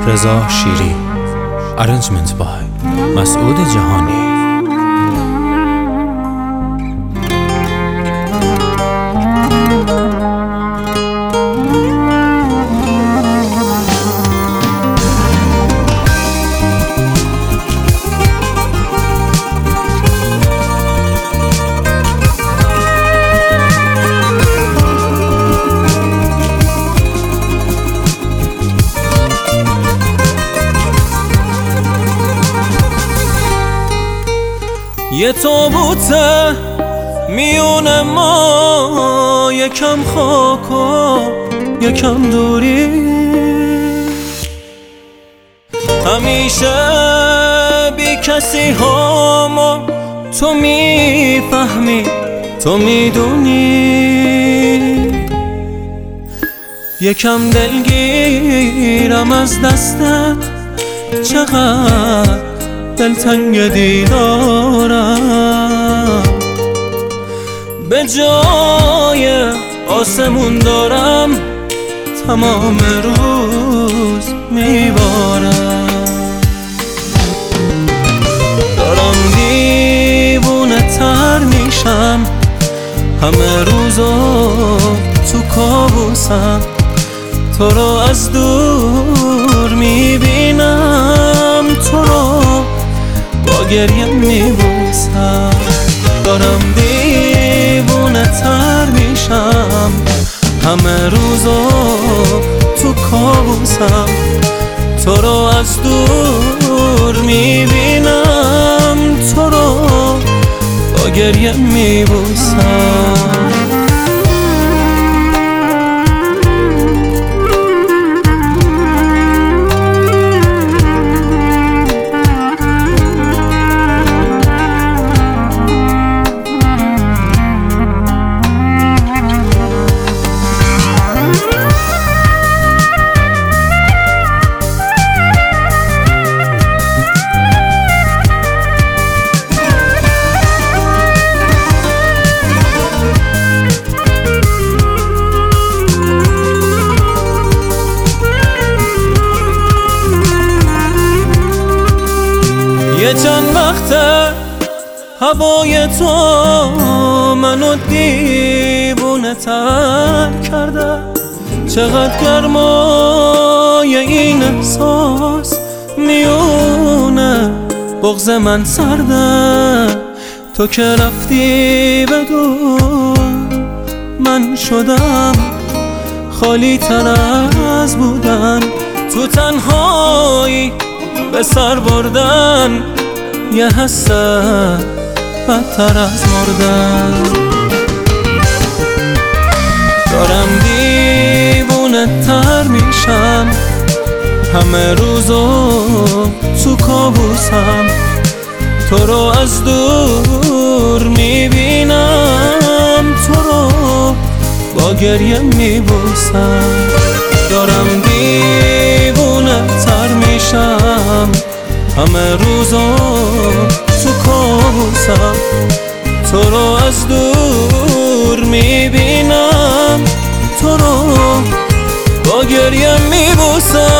رضا شیری. Arrangement by مسعود جهانی. یه تابوته میون ما، یکم خاک و یکم دوری. همیشه بی کسی هامو تو میفهمی، تو میدونی. یکم دلگیرم از دستت، چقدر دلتنگ دیدارم. به جای آسمون دارم تمام روز میبارم. دارم دیوونه تر میشم، همه روزو تو کابوسم. تو رو از دور میبینم، تو رو با گریه میبوسم. دارم دیوونه تر میشم، همه روزو تو کابوسم. تو رو از دور میبینم، تو رو با گریه میبوسم. یه چند وقته هوای تو منو دیوونه تر کرده. چقدر گرمای این احساس میونه بغض من سرده. تو که رفتی بدون من شدم خالی تر از بودن. تو تنهایی به سر بردن، یه حس بدتر از مردن. دارم دیوونه تر میشم، همه روزو تو کابوسم. تو رو از دور میبینم، تو رو با گریه میبوسم. دارم دیوونه تر میشم، همه روزو تو کابوسم. تو رو از دور میبینم، تو رو با گریه میبوسم.